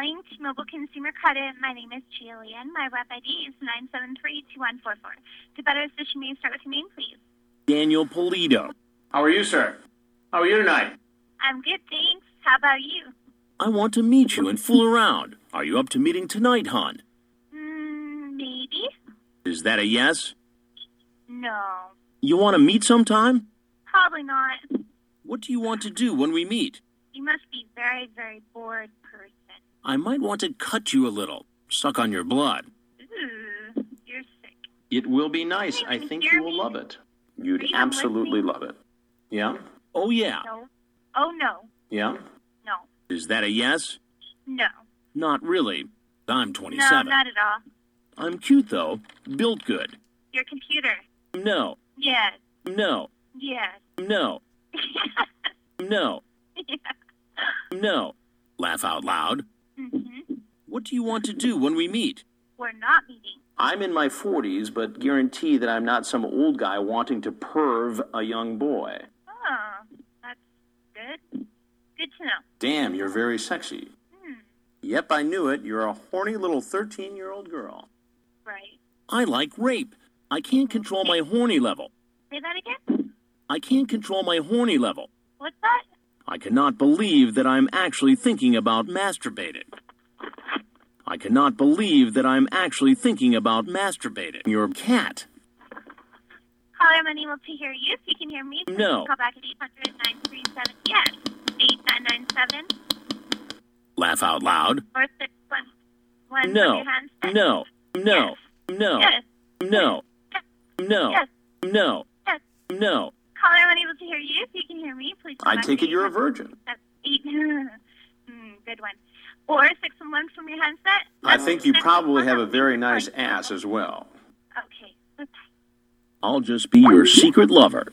calling T-Mobile Consumer Credit. My name is Jillian. My rep ID is 973-2144. To better assist you, may I start with your name, please? Daniel Polito. How are you, sir? How are you tonight? I'm good, thanks. How about you? I want to meet you and fool around. Are you up to meeting tonight, hon? Maybe. Is that a yes? No. You want to meet sometime? Probably not. What do you want to do when we meet? You must be very, very bored person. I might want to cut you a little. Suck on your blood. Ooh, you're sick. It will be nice. I think you will love it. You'd absolutely love it. Yeah? Oh, yeah. No. Oh, no. Yeah? No. Is that a yes? No. Not really. I'm No, 27. not at all. I'm cute, though. Built good. Your computer. No. Yes. No. Yes. No. No. Yeah. No. Laugh out loud. Mm-hmm. What do you want to do when we meet? We're not meeting. I'm in my 40s, but guarantee that I'm not some old guy wanting to perv a young boy. Oh, that's good. Good to know. Damn, you're very sexy. Yep, I knew it. You're a horny little 13-year-old girl. Right. I like rape. I can't control my horny level. Say that again? I can't control my horny level. What's that? I cannot believe that I'm actually thinking about masturbating. I cannot believe that I'm actually thinking about masturbating. Your cat. Caller, I'm unable to hear you. If you can hear me, please No. call back at 800-937. Yes. 8997 Laugh out loud. or 611 No. from your handset. No. No. No. Yes. No. No. Yes. No. Yes. No. Caller, I'm unable to hear you. If you can hear me, please call I back take at it you're a 800. virgin. That's 8. Good one. Or 611 from your handset. I That's think you probably 611. have a very nice ass as well. Okay. I'll just be your secret lover.